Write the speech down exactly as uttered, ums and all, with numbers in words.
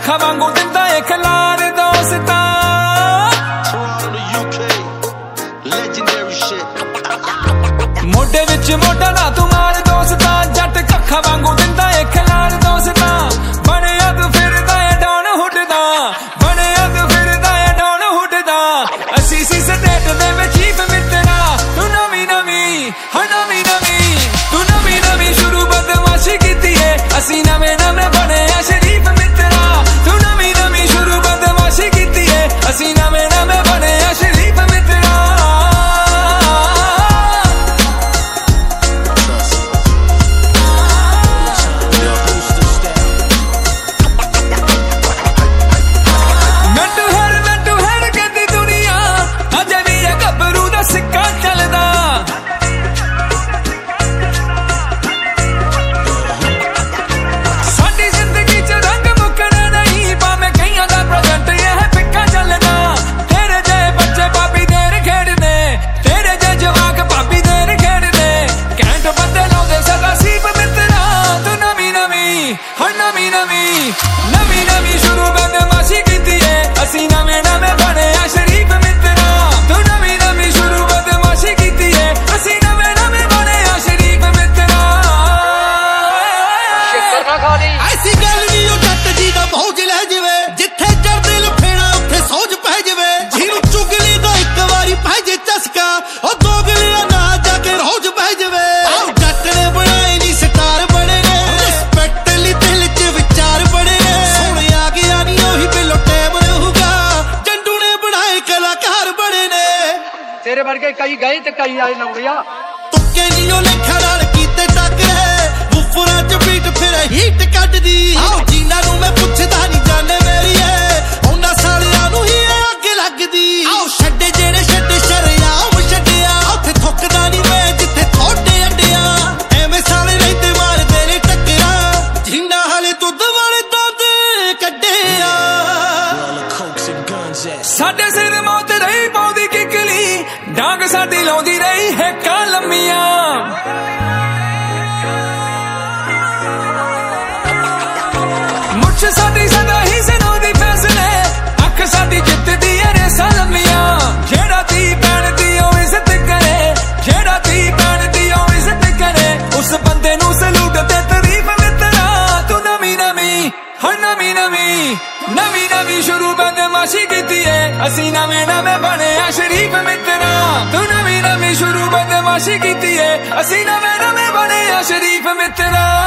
ਅੱਖਾਂ ਵਾਂਗੂ ਦਿੰਦਾ ਏ ਖਲਾਰ ਦੋਸਤਾਂ ਮੋਢੇ ਵਿੱਚ ਮੋਢਾ ਨਾ ਤੂੰ ਮਾਰ ਦੋਸਤਾਂ ਜੱਟ ਕੱਖਾਂ ਵਾਂਗੂ ਦਿੰਦਾ ਏ ਖਲਾਰ ਦੋਸਤਾਂ ਬਣਿਆ ਤੂੰ ਫਿਰਦਾ ਏ ਡਾਉਨ ਹੁੱਟਦਾ ਬਣਿਆ ਤੂੰ ਫਿਰਦਾ ਏ ਡਾਉਨ ਹੁੱਟਦਾ ਅਸੀਂ ਸੀ ਸਟੇਟ ਦੇ ਵਿੱਚ ਚੀਫ ਮਿੱਤਰਾ ਤੂੰ ਨਵੀਂ ਨਵੀਂ ਹਾਂ ਨਵੀਂ ਨਵੀਂ ਤੂੰ ਨਵੀਂ ਨਵੀਂ ਸ਼ੁਰੂ ਬਦਮਾਸ਼ੀ ਕੀਤੀ ਏ ਅਸੀਂ ਨਵੇਂ ਨਵੇਂ ਬਣੇ ਆ ਸ਼ਰੀਫ ਮਿੱਤਰਾ ਤੂੰ ਨਵੀਂ ਨਵੀਂ ਸ਼ੁਰੂ ਬਦਮਾਸ਼ੀ ਕੀਤੀ ਏ ਅਸੀਂ ਨਵੇਂ ਨਵੇਂ ਬਣੇ ਆ ਸ਼ਰੀਫ ਮਿੱਤਰਾ ਨਵੀਂ ਨਵੀਂ ਨਵੀਂ ਸ਼ੁਰੂ ਬਦਮਾਸ਼ੀ ਕੀਤੀ ਏ ਅਸੀਂ ਨਵੇਂ ਨਵੇਂ ਬਣੇ ਆ ਸ਼ਰੀਫ ਮਿੱਤਰਾ ਤੂੰ ਨਵੀਂ ਨਵੀਂ ਸ਼ੁਰੂ ਬਦਮਾਸ਼ੀ ਕੀਤੀ ਏ ਅਸੀਂ ਨਵੇਂ ਨਵੇਂ ਬਣੇ ਆ ਸ਼ਰੀਫ ਮਿੱਤਰਾ ਸ਼ਿਕਰ ਨਾ ਖਾ ਲਈ ਐਸੀ ਗੱਲ ਨਹੀਂ ਉਹ ਜੱਟ ਜੀ ਦਾ ਭੌਜ ਲੈ ਜਾਵੇ ਜਿੱਥੇ ਚੜਦੇ ਲਫੇੜਾ ਉੱਥੇ ਸੌਜ ਪੈ ਜਾਵੇ ਜਿਹਨੂੰ ਚੁਗਲੀ ਦਾ ਇੱਕ ਵਾਰੀ ਪੈ ਜੇ ਚਸਕਾ ਉਹ ਦੋਗਲੀਆਂ ਨਾ ਜਾ ਕੇ ਰੋਜ਼ ਪੈ ਜਾਵੇ ਆਹ ਜੱਟ ਨੇ ਬਣਾਏ ਨਹੀਂ ਸਟਾਰ ਬਣੇ ਨੇ ਰਿਸਪੈਕਟ ਲਈ ਦਿਲ ਚ ਵਿਚਾਰ ਬਣੇ ਨੇ ਸੁਣਿਆ ਗਿਆ ਨਹੀਂ ਉਹੀ ਬਿੱਲੋ ਟਾਈਮ ਰਹੂਗਾ ਜੰਡੂ ਨੇ ਬਣਾਏ ਕਲਾਕਾਰ ਬਣੇ ਨੇ ਤੇਰੇ ਵਰਗੇ ਕਈ ਗਏ ਤੇ ਕਈ ਆਏ ਨੌੜਿਆ ਤੁੱਕੇ ਨਹੀਂ ਉਹ ਲੇਖਾਂ ਨਾਲ ਕੀਤੇ ਟੱਕਰੇ ਬੁੱਫਰਾਂ ਚ ਬੀਟ ਫਿਰ ਹੀਟ ਕੱਢਦੀ ਆਓ ਜੀਨਾ ਨੂੰ ਮੈਂ ਪੁੱਛਦਾ ਨਹੀਂ ਜਾਣੇ ਮੇਰੀਏ ਉਹਨਾਂ ਸਾਲਿਆਂ ਨੂੰ ਹੀ ਅੱਗ ਲੱਗਦੀ ਆਓ ਛੱਡੇ ਜਿਹੜੇ ਛੱਡੇ ਸ਼ਰਿਆਮ ਛੱਡਿਆ ਉੱਥੇ ਥੁੱਕਦਾ ਨਹੀਂ ਮੈਂ ਜਿੱਥੇ ਥੋੜੇ ਅੱਡਿਆ ਐਵੇਂ ਸਾਲੇ ਰਹਿੰਦੇ ਮਾਰਦੇ ਨੇ ਟੱਕਰਾਂ ਜੀਨਾ ਹਾਲੇ ਦੁੱਧ ਵਾਲੇ ਦਾਦੇ ਕੱਢਿਆ ਸਾਡੇ ਸਿਰ ਮੌਤ ਰਹੀ ਪਾਉਂਦੀ ਕਿਕਲੀ ਡਾਂਗ ਸਾਡੀ ਲਾਉਂਦੀ ਰਹੀ ਹੈ ਲੰਮੀਆਂ ਮੁੱਛ ਸਾਡੀ ਸਦਾ ਹੀ ਸੁਣਾਉਂਦੀ ਫੈਸਲੇ ਅੱਖ ਸਾਡੀ ਜਿੱਤਦੀ ਏ ਰੇਸਾਂ ਲੰਮੀਆਂ ਜਿਹੜਾ ਧੀ ਭੈਣ ਦੀ ਉਹ ਇੱਜ਼ਤ ਕਰੇ ਜਿਹੜਾ ਧੀ ਭੈਣ ਦੀ ਉਹ ਇੱਜ਼ਤ ਕਰੇ ਉਸ ਬੰਦੇ ਨੂੰ ਸਲੂਟ ਤੇ ਤਾਰੀਫ ਮਿੱਤਰਾ ਤੂੰ ਨਵੀਂ ਨਵੀਂ ਹਾਂ ਨਵੀਂ ਨਵੀਂ ਨਵੀਂ ਨਵੀਂ ਸ਼ੁਰੂ ਬਦਮਾਸ਼ੀ ਕੀਤੀ ਏ ਅਸੀਂ ਨਵੇਂ ਨਵੇਂ ਬਣੇ ਆ ਸ਼ਰੀਫ ਮਿੱਤਰਾ ਤੂੰ ਨਵੀਂ ਨਵੀਂ ਸ਼ੁਰੂ ਬਦਮਾਸ਼ੀ ਕੀਤੀ ਏ ਅਸੀਂ ਨਵੇਂ ਨਵੇਂ ਬਣੇ ਆ ਸ਼ਰੀਫ ਮਿੱਤਰਾ